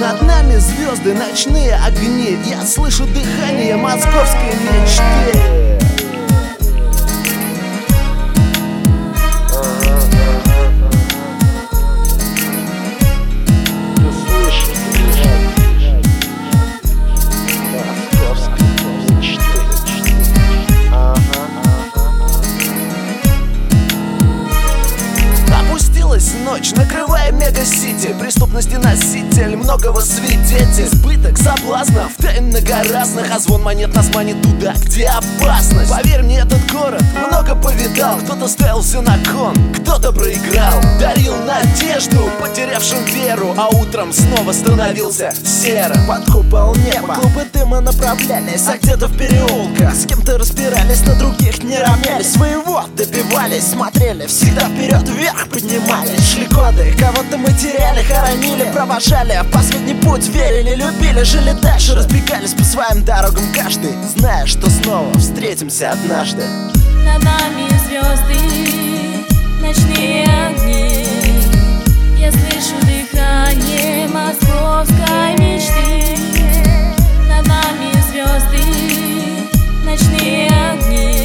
Над нами звезды, ночные огни. Я слышу дыхание московской мечты. Ночь, накрывая мега-сити. Преступности носитель, многого свидетель. Избыток соблазнов, тайн многоразных. А звон монет нас манит туда, где опасность. Поверь мне, этот город много повидал. Кто-то ставил все на кон, кто-то проиграл. Дарил надежду потерявшим веру, а утром снова становился серым. Под купол неба клубы дыма направлялись, а где-то в переулках с кем-то распирались, на других не равнялись. Своего добивались, смотрели всегда вперед, вверх поднимались. Шли годы, кого-то мы теряли, хоронили, провожали в последний путь, верили, любили, жили дальше, разбегались по своим дорогам каждый, зная, что снова встретимся однажды. Над нами звезды, ночные огни. Я слышу дыхание московской мечты. Над нами звезды, ночные огни.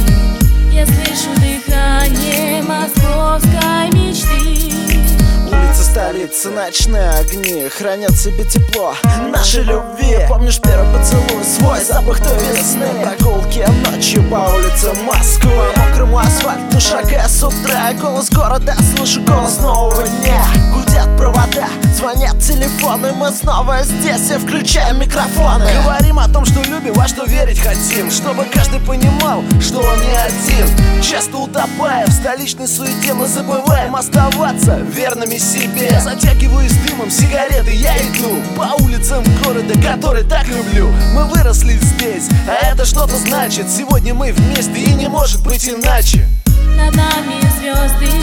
Я слышу дыхание московской мечты. Улицы столицы, ночные огни хранят в себе тепло нашей любви. Помнишь первый поцелуй, свой запах той весны. Прогулки ночью по улицам Москвы, мокрому асфальту шагая с утра. Голос города, слышу голос нового дня. Гудят провода, звонят телефоны. Мы снова здесь и включаем микрофоны. Говорим о том, что любим, во что верить хотим, чтобы каждый понимал, что он не один. Часто утопая в столичной суете, мы забываем оставаться верными себе. Я затягиваюсь дымом сигареты, я иду по улицам города, который так люблю. Мы выросли здесь, а это что-то значит. Сегодня мы вместе и не может быть иначе. Над нами звезды,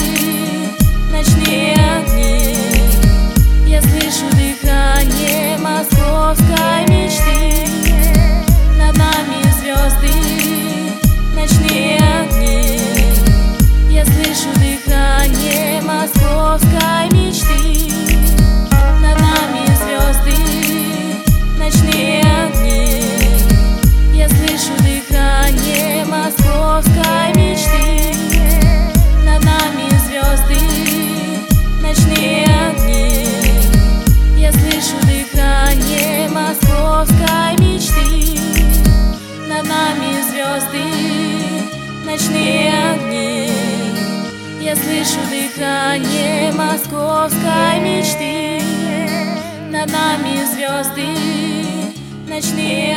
ночные огни. Я слышу дыхание московской мечты. Над нами звезды, ночные огни. Я слышу дыхание московской мечты. Над нами звезды, ночные огни. Я слышу дыхание московской мечты. Над нами звезды, ночные огни. Я слышу дыхание московской мечты. Над нами звезды, ночные огни. Я слышу дыхание московской мечты. Над нами звезды, ночные